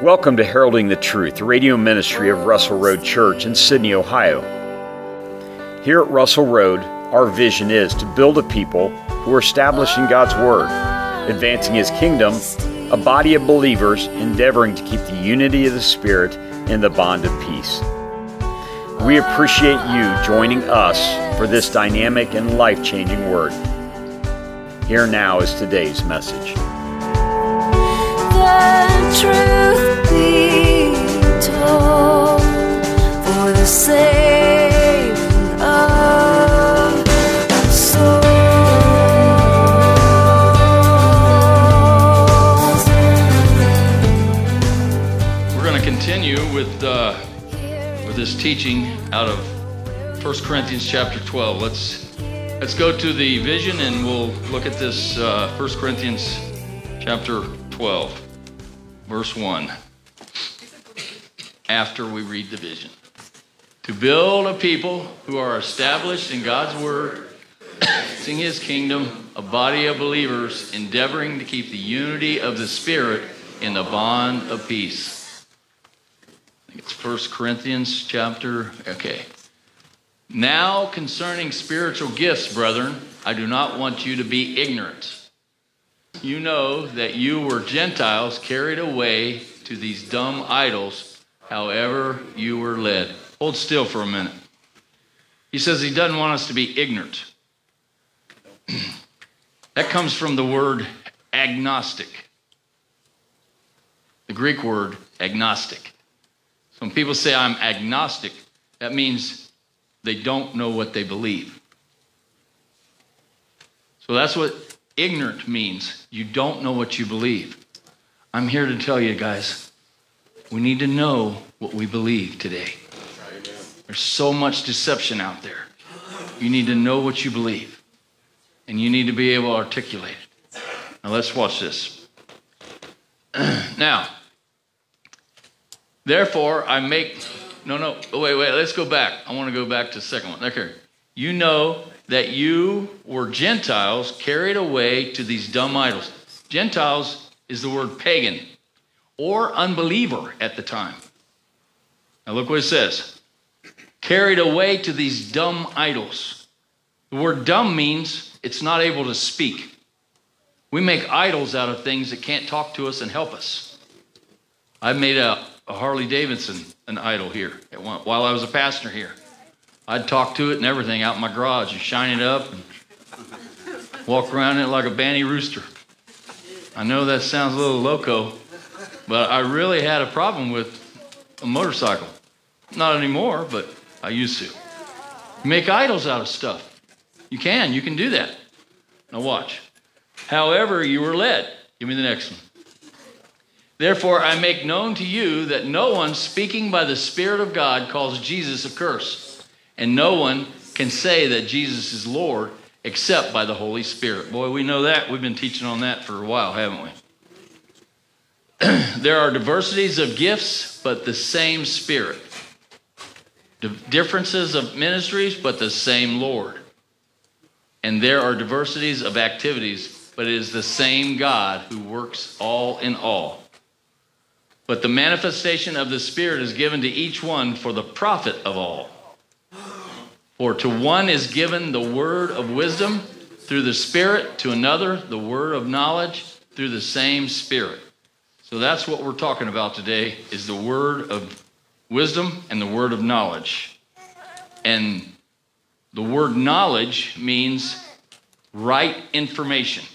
Welcome to Heralding the Truth, the radio ministry of Russell Road Church in Sydney, Ohio. Here at Russell Road, our vision is to build a people who are establishing God's Word, advancing His kingdom, a body of believers endeavoring to keep the unity of the Spirit in the bond of peace. We appreciate you joining us for this dynamic and life-changing Word. Here now is today's message. The truth be told, for the saving of souls. We're going to continue with this teaching out of 1 Corinthians chapter 12. Let's go to the vision and we'll look at this 1 Corinthians chapter 12. Verse 1, after we read the vision. To build a people who are established in God's Word, in His kingdom, a body of believers endeavoring to keep the unity of the Spirit in the bond of peace. I think it's 1 Corinthians chapter, okay. Now concerning spiritual gifts, brethren, I do not want you to be ignorant. You know that you were Gentiles carried away to these dumb idols, however you were led. Hold still for a minute. He says he doesn't want us to be ignorant. That comes from the word agnostic. The Greek word agnostic. So when people say I'm agnostic, that means they don't know what they believe. So that's what ignorant means. You don't know what you believe. I'm here to tell you guys, we need to know what we believe today. There's so much deception out there. You need to know what you believe. And you need to be able to articulate it. Now let's watch this. Now, therefore I make, wait, let's go back. I want to go back to the second one. Okay. You know that you were Gentiles carried away to these dumb idols. Gentiles is the word pagan or unbeliever at the time. Now look what it says. Carried away to these dumb idols. The word dumb means it's not able to speak. We make idols out of things that can't talk to us and help us. I made a Harley Davidson an idol here while I was a pastor here. I'd talk to it and everything out in my garage and shine it up and walk around in it like a banty rooster. I know that sounds a little loco, but I really had a problem with a motorcycle. Not anymore, but I used to. You make idols out of stuff. You can do that. Now watch. However you were led. Give me the next one. Therefore I make known to you that no one speaking by the Spirit of God calls Jesus a curse. And no one can say that Jesus is Lord except by the Holy Spirit. Boy, we know that. We've been teaching on that for a while, haven't we? There are diversities of gifts, but the same Spirit. Differences of ministries, but the same Lord. And there are diversities of activities, but it is the same God who works all in all. But the manifestation of the Spirit is given to each one for the profit of all. For to one is given the word of wisdom through the Spirit, to another the word of knowledge through the same Spirit. So that's what we're talking about today, is the word of wisdom and the word of knowledge. And the word knowledge means right information.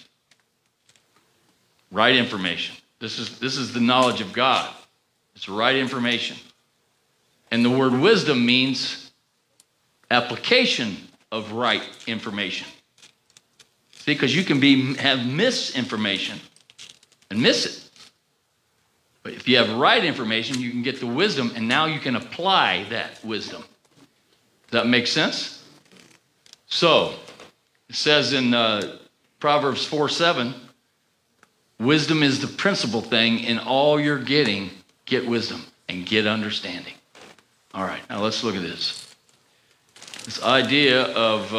Right information. This is the knowledge of God. It's right information. And the word wisdom means application of right information. See, because you can have misinformation and miss it. But if you have right information, you can get the wisdom, and now you can apply that wisdom. Does that make sense? So, it says in Proverbs 4:7, wisdom is the principal thing in all you're getting. Get wisdom and get understanding. All right, now let's look at this. This idea of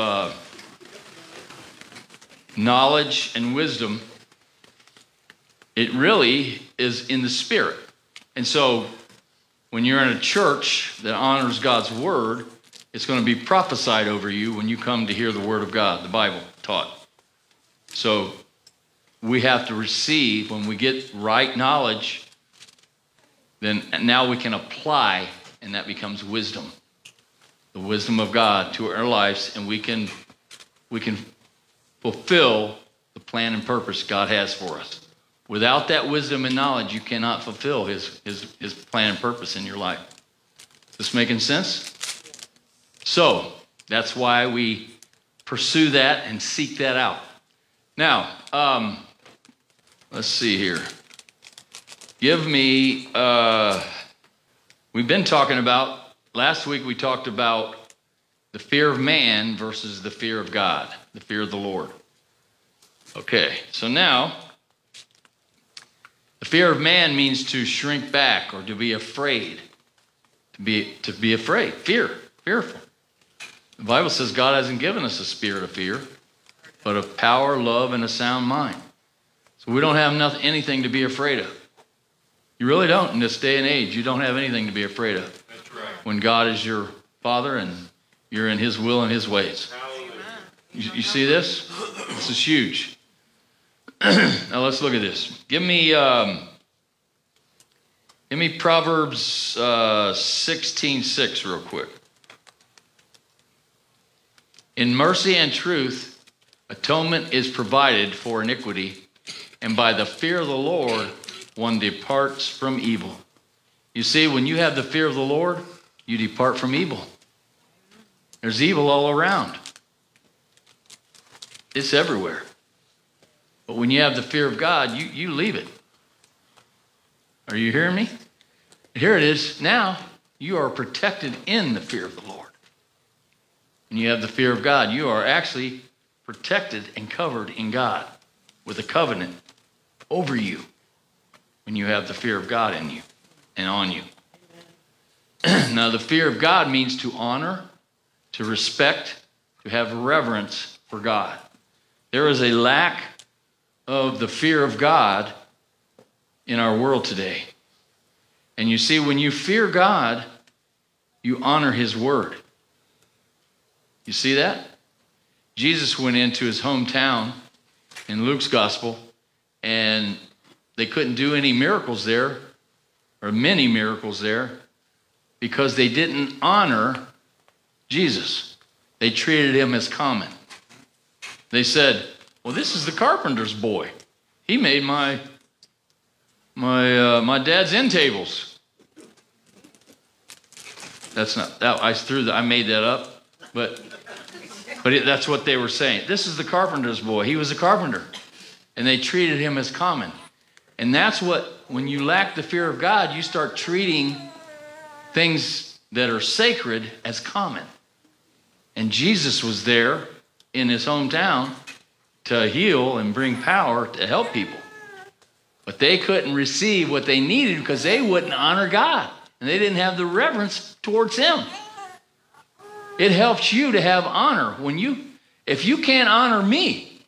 knowledge and wisdom, it really is in the Spirit. And so when you're in a church that honors God's word, it's going to be prophesied over you when you come to hear the word of God, the Bible taught. So we have to receive, when we get right knowledge, then now we can apply, and that becomes wisdom. The wisdom of God to our lives, and we can fulfill the plan and purpose God has for us. Without that wisdom and knowledge, you cannot fulfill his plan and purpose in your life. Is this making sense? So that's why we pursue that and seek that out. Now, let's see here. Give me, we've been talking about, last week we talked about the fear of man versus the fear of God, the fear of the Lord. Okay, so now, the fear of man means to shrink back or to be afraid. To be afraid, fearful. The Bible says God hasn't given us a spirit of fear, but of power, love, and a sound mind. So we don't have anything to be afraid of. You really don't in this day and age. You don't have anything to be afraid of. That's right. When God is your Father and you're in His will and His ways. You see this? This is huge. Now let's look at this. Give me Proverbs 16:6 real quick. In mercy and truth, atonement is provided for iniquity, and by the fear of the Lord, one departs from evil. You see, when you have the fear of the Lord, you depart from evil. There's evil all around. It's everywhere. But when you have the fear of God, you leave it. Are you hearing me? Here it is. Now, you are protected in the fear of the Lord. When you have the fear of God, you are actually protected and covered in God with a covenant over you when you have the fear of God in you and on you. Now, the fear of God means to honor, to respect, to have reverence for God. There is a lack of the fear of God in our world today. And you see, when you fear God, you honor His word. You see that? Jesus went into his hometown in Luke's gospel, and they couldn't do any miracles there, or many miracles there, because they didn't honor Jesus. They treated him as common. They said, well, this is the carpenter's boy. He made my dad's end tables. That's not that I made that up, but that's what they were saying. This is the carpenter's boy. He was a carpenter, and they treated him as common. And that's what, when you lack the fear of God, you start treating things that are sacred as common. And Jesus was there in his hometown to heal and bring power to help people. But they couldn't receive what they needed because they wouldn't honor God. And they didn't have the reverence towards him. It helps you to have honor. If you can't honor me,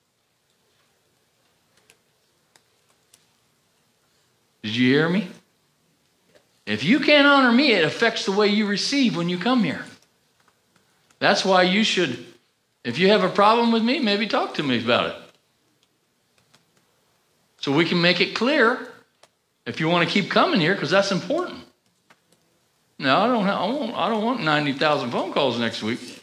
did you hear me? If you can't honor me, it affects the way you receive when you come here. That's why you should, if you have a problem with me, maybe talk to me about it. So we can make it clear if you want to keep coming here, because that's important. No, I don't want 90,000 phone calls next week.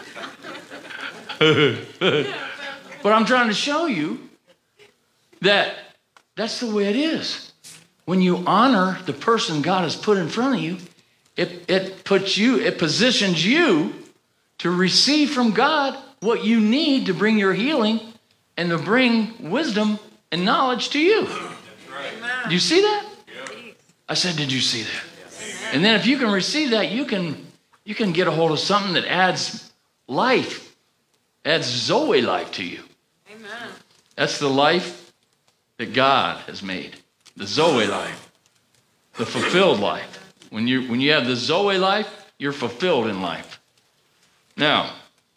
But I'm trying to show you that that's the way it is. When you honor the person God has put in front of you, it positions you to receive from God what you need to bring your healing and to bring wisdom and knowledge to you. Do you see that? I said, did you see that? And then if you can receive that, you can get a hold of something that adds life, adds Zoe life to you. Amen. That's the life that God has made, the Zoe life, the fulfilled life. When you have the Zoe life, you're fulfilled in life. Now,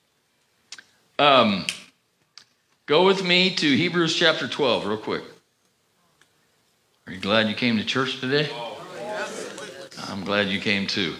go with me to Hebrews chapter 12 real quick. Are you glad you came to church today? Oh, I'm glad you came too.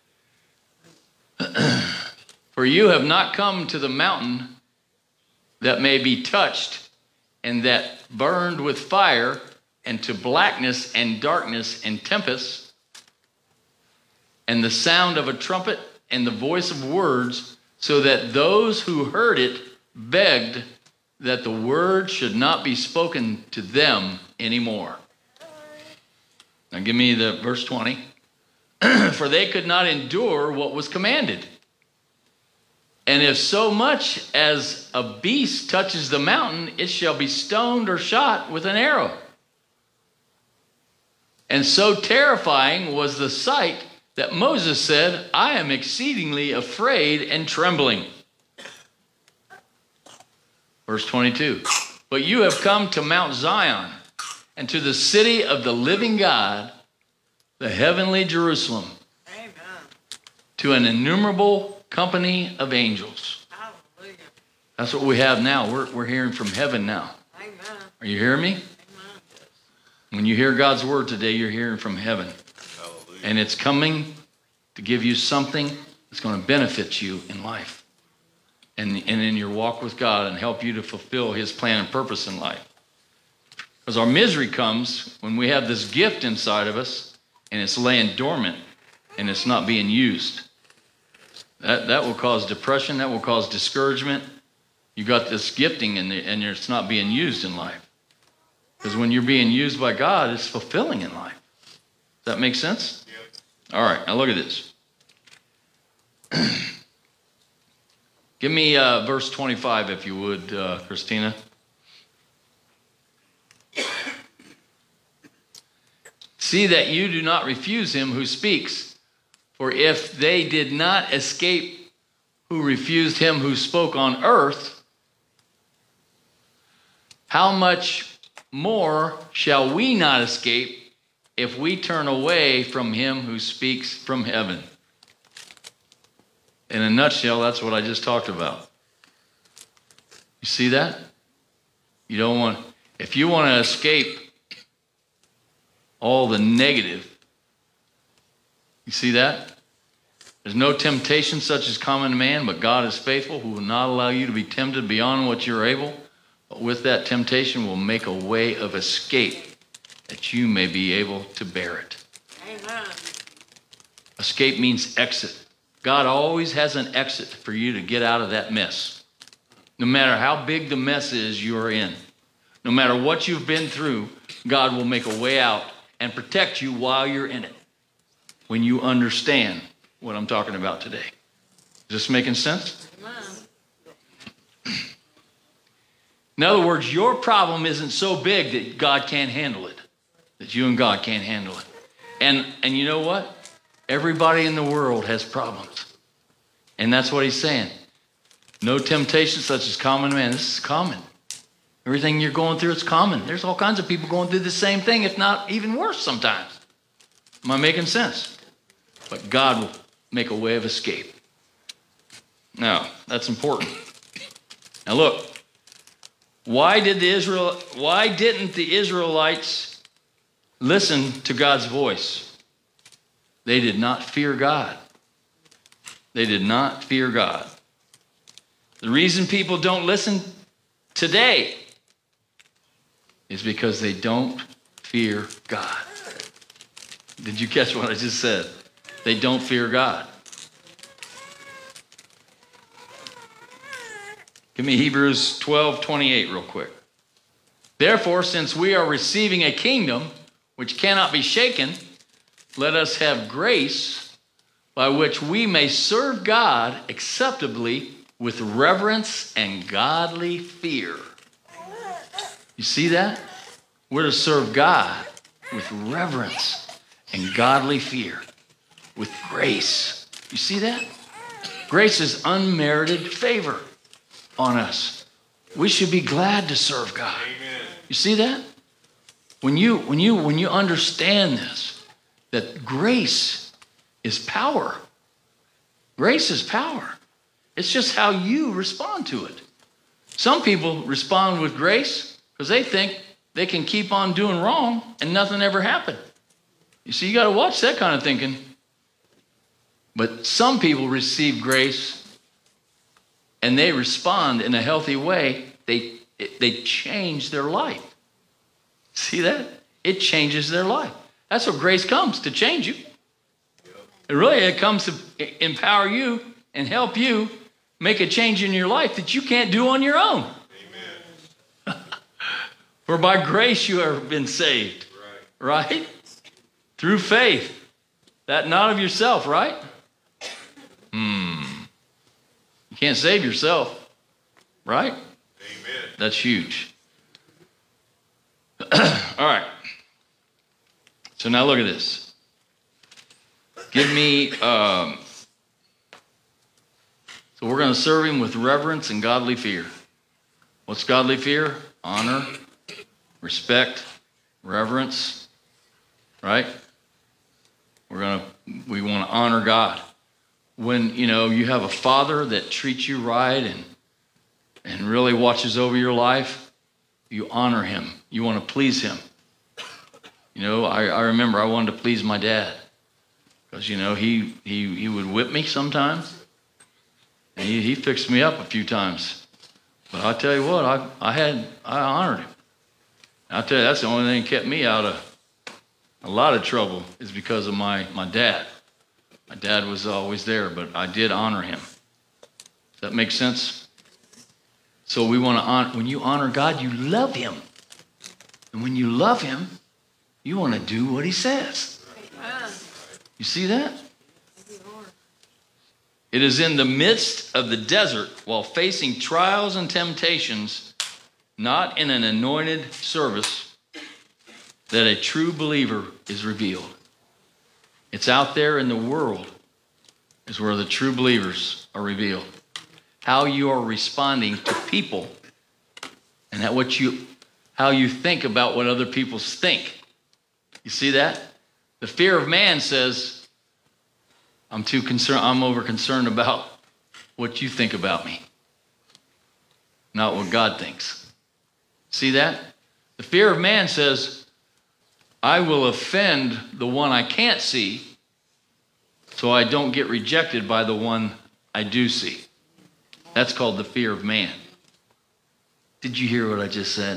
For you have not come to the mountain that may be touched and that burned with fire, and to blackness and darkness and tempest, and the sound of a trumpet and the voice of words, so that those who heard it begged that the word should not be spoken to them anymore. Now give me the verse 20. For they could not endure what was commanded. And if so much as a beast touches the mountain, it shall be stoned or shot with an arrow. And so terrifying was the sight that Moses said, I am exceedingly afraid and trembling. Verse 22. But you have come to Mount Zion and to the city of the living God, the heavenly Jerusalem, Amen. to an innumerable company of angels. Hallelujah. That's what we have now. We're hearing from heaven now. Amen. Are you hearing me? Amen. When you hear God's word today, you're hearing from heaven. Hallelujah. And it's coming to give you something that's going to benefit you in life and in your walk with God and help you to fulfill his plan and purpose in life. Because our misery comes when we have this gift inside of us and it's laying dormant and it's not being used. That will cause depression. That will cause discouragement. You got this gifting and it's not being used in life. Because when you're being used by God, it's fulfilling in life. Does that make sense? Yep. All right, now look at this. Give me verse 25, if you would, Christina. See that you do not refuse him who speaks, for if they did not escape who refused him who spoke on earth, how much more shall we not escape if we turn away from him who speaks from heaven? In a nutshell, that's what I just talked about. You see that? You don't want, if you want to escape all the negative, you see that? There's no temptation such as common to man, but God is faithful, who will not allow you to be tempted beyond what you're able. But with that temptation will make a way of escape that you may be able to bear it. Amen. Escape means exit. God always has an exit for you to get out of that mess. No matter how big the mess is you're in, no matter what you've been through, God will make a way out and protect you while you're in it. When you understand what I'm talking about today. Is this making sense? Amen. In other words, your problem isn't so big that God can't handle it. That you and God can't handle it. And you know what? Everybody in the world has problems. And that's what he's saying. No temptation such as common to man. This is common. Everything you're going through, it's common. There's all kinds of people going through the same thing, if not even worse sometimes. Am I making sense? But God will make a way of escape. Now, that's important. Now look, why didn't the Israelites listen to God's voice? They did not fear God. They did not fear God. The reason people don't listen today is because they don't fear God. Did you catch what I just said? They don't fear God. Give me Hebrews 12:28 real quick. Therefore, since we are receiving a kingdom which cannot be shaken, let us have grace by which we may serve God acceptably with reverence and godly fear. You see that? We're to serve God with reverence and godly fear, with grace. You see that? Grace is unmerited favor on us. We should be glad to serve God. Amen. You see that? When you understand this, that grace is power. Grace is power. It's just how you respond to it. Some people respond with grace because they think they can keep on doing wrong and nothing ever happened. You see, you got to watch that kind of thinking. But some people receive grace and they respond in a healthy way. They change their life. See that? It changes their life. That's what grace comes, to change you. It comes to empower you and help you make a change in your life that you can't do on your own. Amen. For by grace you have been saved. Right? Through faith. That not of yourself, right? You can't save yourself. Right? Amen. That's huge. All right. So now look at this. Give me, so we're going to serve him with reverence and godly fear. What's godly fear? Honor, respect, reverence, right? We want to honor God. When, you have a father that treats you right and really watches over your life, you honor him. You want to please him. I remember I wanted to please my dad because, he would whip me sometimes. And he fixed me up a few times. But I tell you what, I honored him. I'll tell you, that's the only thing that kept me out of a lot of trouble is because of my dad. My dad was always there, but I did honor him. Does that make sense? So we want to honor. When you honor God, you love him. And when you love him, you want to do what he says. You see that? It is in the midst of the desert while facing trials and temptations, not in an anointed service, that a true believer is revealed. It's out there in the world is where the true believers are revealed. How you are responding to people and how you think about what other people think. You see that? The fear of man says, I'm over concerned about what you think about me, not what God thinks. See that? The fear of man says, I will offend the one I can't see so I don't get rejected by the one I do see. That's called the fear of man. Did you hear what I just said?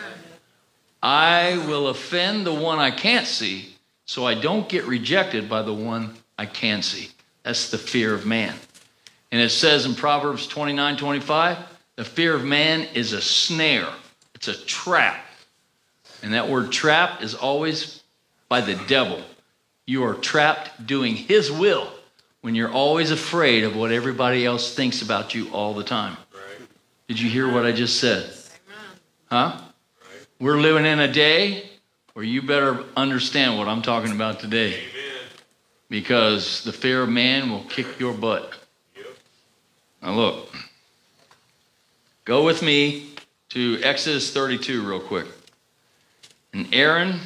I will offend the one I can't see so I don't get rejected by the one I can see. That's the fear of man. And it says in Proverbs 29:25, the fear of man is a snare. It's a trap. And that word trap is always by the devil. You are trapped doing his will when you're always afraid of what everybody else thinks about you all the time. Right. Did you hear what I just said? Amen. Huh? Right. We're living in a day where you better understand what I'm talking about today. Amen. Because the fear of man will kick your butt. Yep. Now look. Go with me to Exodus 32 real quick. And Aaron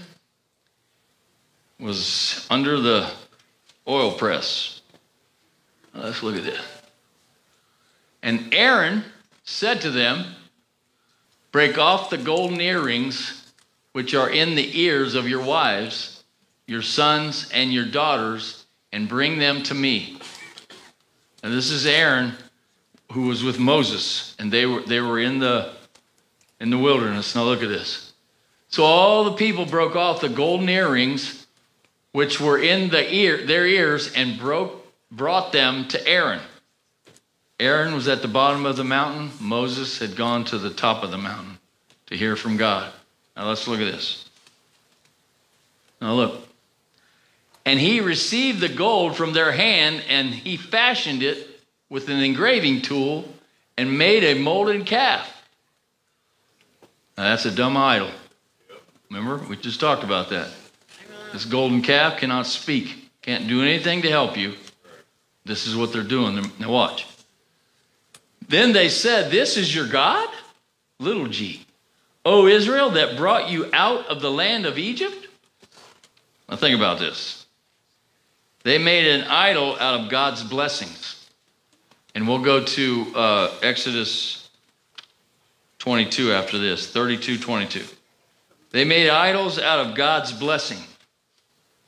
was under the oil press. Now let's look at this. And Aaron said to them, break off the golden earrings which are in the ears of your wives, your sons and your daughters, and bring them to me. And this is Aaron who was with Moses, and they were in the wilderness. Now look at this. So all the people broke off the golden earrings which were in their ears and brought them to Aaron. Aaron was at the bottom of the mountain. Moses had gone to the top of the mountain to hear from God. Now let's look at this. Now look. And he received the gold from their hand, and he fashioned it with an engraving tool and made a molded calf. Now that's a dumb idol. Remember, we just talked about that. This golden calf cannot speak, can't do anything to help you. This is what they're doing. Now watch. Then they said, this is your God? Little g. O Israel, that brought you out of the land of Egypt? Now think about this. They made an idol out of God's blessings. And we'll go to Exodus 22 after this, 32:22. They made idols out of God's blessing.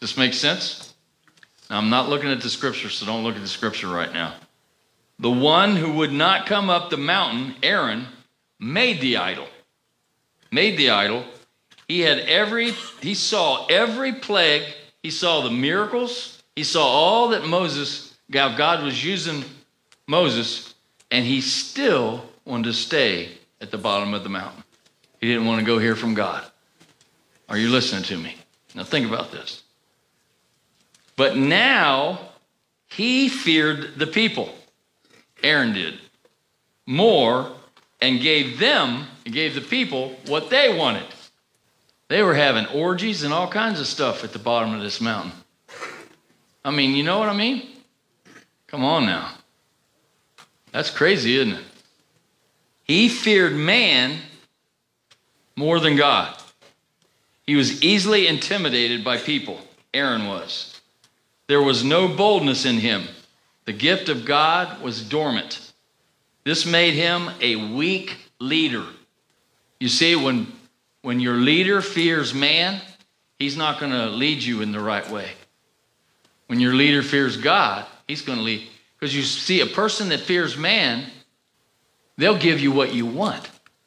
This makes sense? Now, I'm not looking at the scripture, so don't look at the scripture right now. The one who would not come up the mountain, Aaron, made the idol. Made the idol. He saw every plague. He saw the miracles. He saw all that God was using Moses, and he still wanted to stay at the bottom of the mountain. He didn't want to go hear from God. Are you listening to me? Now think about this. But now he feared the people. Aaron did more and gave the people what they wanted. They were having orgies and all kinds of stuff at the bottom of this mountain. I mean, you know what I mean? Come on now. That's crazy, isn't it? He feared man more than God. He was easily intimidated by people. Aaron was. There was no boldness in him. The gift of God was dormant. This made him a weak leader. You see, when your leader fears man, he's not going to lead you in the right way. When your leader fears God, he's going to lead. Because you see, a person that fears man, they'll give you what you want.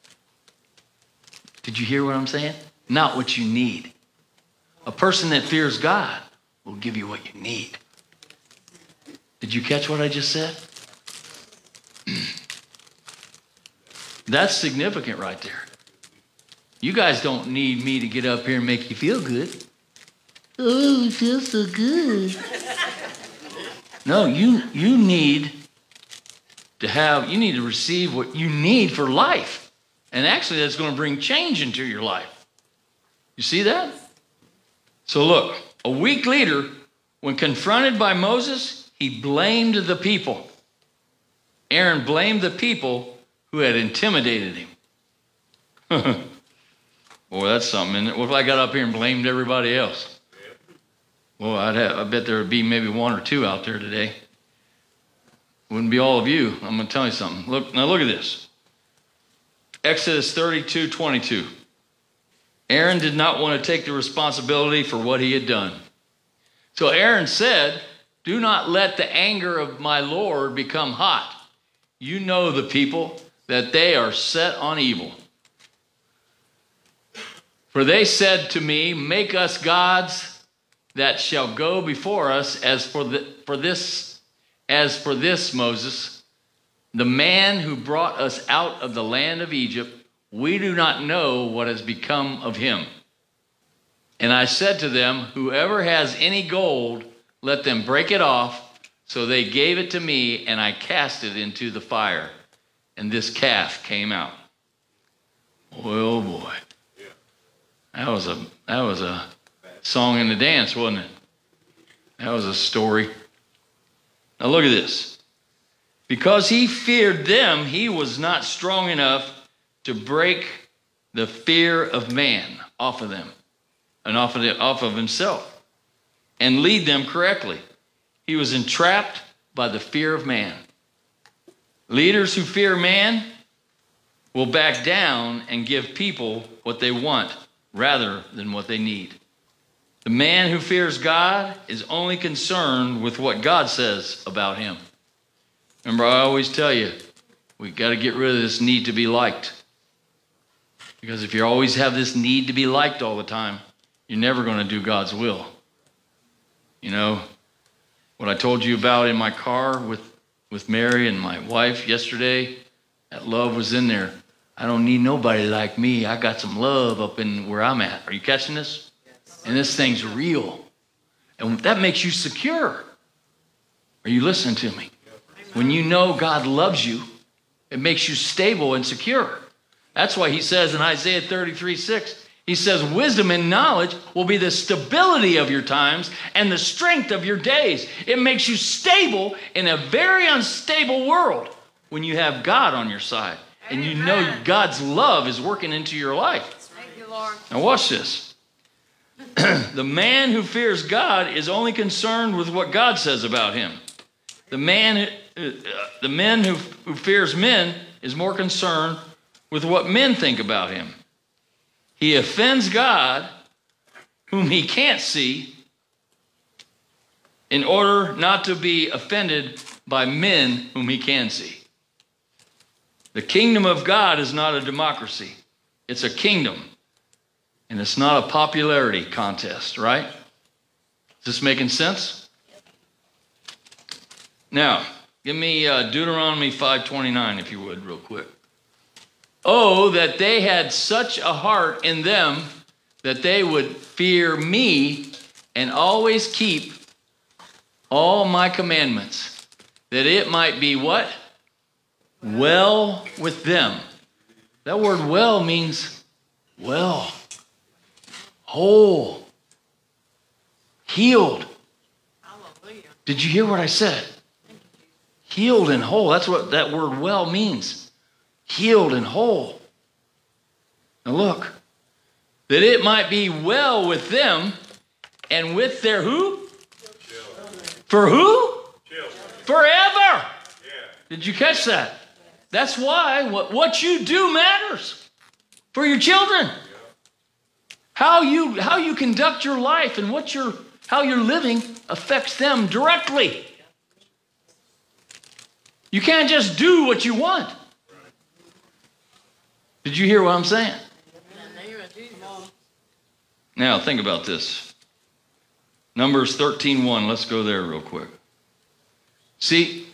Did you hear what I'm saying? Not what you need. A person that fears God will give you what you need. Did you catch what I just said? That's significant right there. You guys don't need me to get up here and make you feel good. Oh, it feels so good. No, you need to receive what you need for life. And actually, that's going to bring change into your life. You see that? So look, a weak leader, when confronted by Moses, he blamed the people. Aaron blamed the people who had intimidated him. Boy, that's something, isn't it? What if I got up here and blamed everybody else? Well, I bet there would be maybe one or two out there today. Wouldn't be all of you. I'm going to tell you something. Look at this. Exodus 32:22. Aaron did not want to take the responsibility for what he had done. So Aaron said, "Do not let the anger of my Lord become hot. You know the people, that they are set on evil. For they said to me, make us gods that shall go before us. As for this, Moses, the man who brought us out of the land of Egypt, we do not know what has become of him. And I said to them, whoever has any gold, let them break it off. So they gave it to me, and I cast it into the fire, and this calf came out." Oh boy. That was a song and a dance, wasn't it? That was a story. Now look at this. Because he feared them, he was not strong enough to break the fear of man off of them and off of himself and lead them correctly. He was entrapped by the fear of man. Leaders who fear man will back down and give people what they want rather than what they need. The man who fears God is only concerned with what God says about him. Remember, I always tell you, we got to get rid of this need to be liked. Because if you always have this need to be liked all the time, you're never going to do God's will. You know, what I told you about in my car with Mary and my wife yesterday, that love was in there. I don't need nobody like me. I got some love up in where I'm at. Are you catching this? Yes. And this thing's real. And that makes you secure. Are you listening to me? When you know God loves you, it makes you stable and secure. That's why he says in Isaiah 33:6, he says, wisdom and knowledge will be the stability of your times and the strength of your days. It makes you stable in a very unstable world when you have God on your side. And you know God's love is working into your life. Thank you, Lord. Now watch this. The man who fears God is only concerned with what God says about him. The man who fears men is more concerned with what men think about him. He offends God, whom he can't see, in order not to be offended by men whom he can see. The kingdom of God is not a democracy. It's a kingdom. And it's not a popularity contest, right? Is this making sense? Now, give me Deuteronomy 5:29, if you would, real quick. Oh, that they had such a heart in them that they would fear me and always keep all my commandments, that it might be what? Well with them. That word well means well, whole, healed. Hallelujah. Did you hear what I said? Healed and whole. That's what that word well means. Healed and whole. Now look. That it might be well with them and with their who? For who? Forever. Did you catch that? That's why what you do matters for your children. How you conduct your life and how you're living affects them directly. You can't just do what you want. Did you hear what I'm saying? In the name of Jesus. Now think about this. Numbers 13:1. Let's go there real quick. See,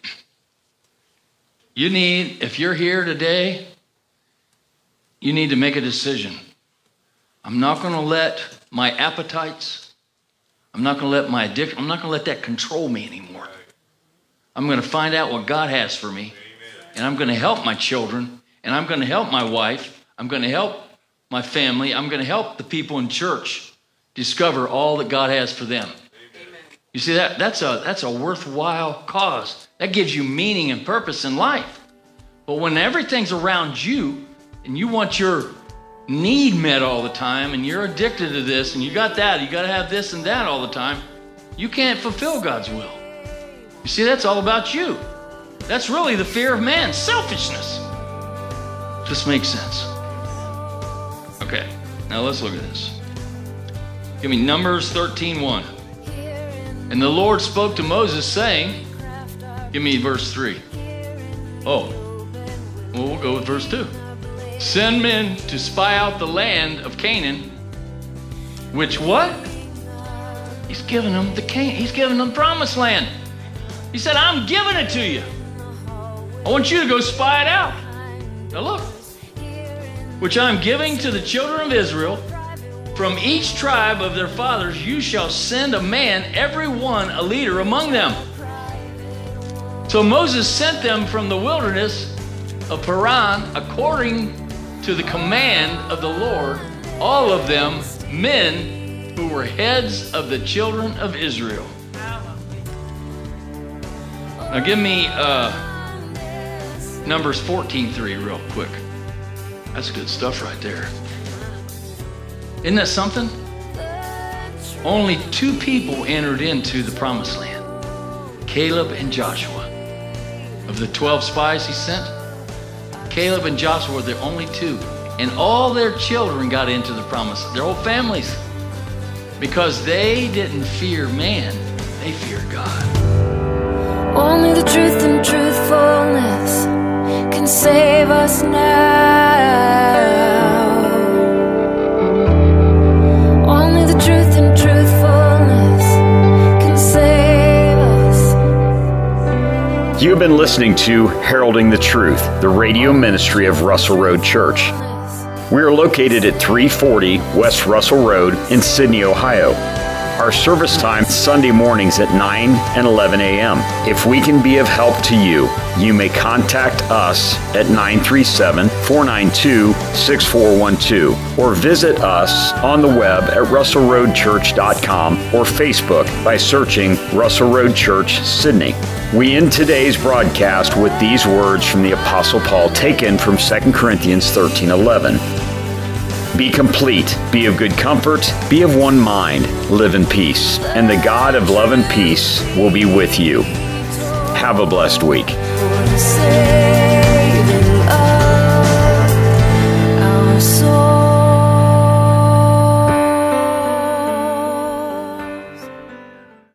if you're here today, you need to make a decision. I'm not going to let my appetites, I'm not going to let my addiction, I'm not going to let that control me anymore. I'm going to find out what God has for me. And I'm going to help my children. And I'm going to help my wife. I'm going to help my family. I'm going to help the people in church discover all that God has for them. You see, that's a worthwhile cause. That gives you meaning and purpose in life. But when everything's around you and you want your need met all the time and you're addicted to this and you got that, you got to have this and that all the time, you can't fulfill God's will. You see, that's all about you. That's really the fear of man, selfishness. Just makes sense. Okay, now let's look at this. Give me Numbers 13:1. And the Lord spoke to Moses saying, give me verse 3. Oh, well, we'll go with verse 2. Send men to spy out the land of Canaan, which what? He's giving them He's giving them promised land. He said, I'm giving it to you. I want you to go spy it out. Now look, which I'm giving to the children of Israel. From each tribe of their fathers you shall send a man, every one a leader among them. So Moses sent them from the wilderness of Paran according to the command of the Lord, all of them men who were heads of the children of Israel. Now give me Numbers 14:3 real quick. That's good stuff right there. Isn't that something? Only 2 people entered into the promised land. Caleb and Joshua. Of the 12 spies he sent, Caleb and Joshua were the only 2. And all their children got into the promise, their whole families. Because they didn't fear man, they feared God. Only the truth and truthfulness can save us now. Only the truth and truthfulness can save us. You have been listening to Heralding the Truth, the radio ministry of Russell Road Church. We are located at 340 West Russell Road in Sydney, Ohio. Our service time is Sunday mornings at 9 and 11 a.m. If we can be of help to you, you may contact us at 937-492-6412 or visit us on the web at russellroadchurch.com or Facebook by searching Russell Road Church, Sydney. We end today's broadcast with these words from the Apostle Paul taken from 2 Corinthians 13:11. Be complete, be of good comfort, be of one mind, live in peace, and the God of love and peace will be with you. Have a blessed week.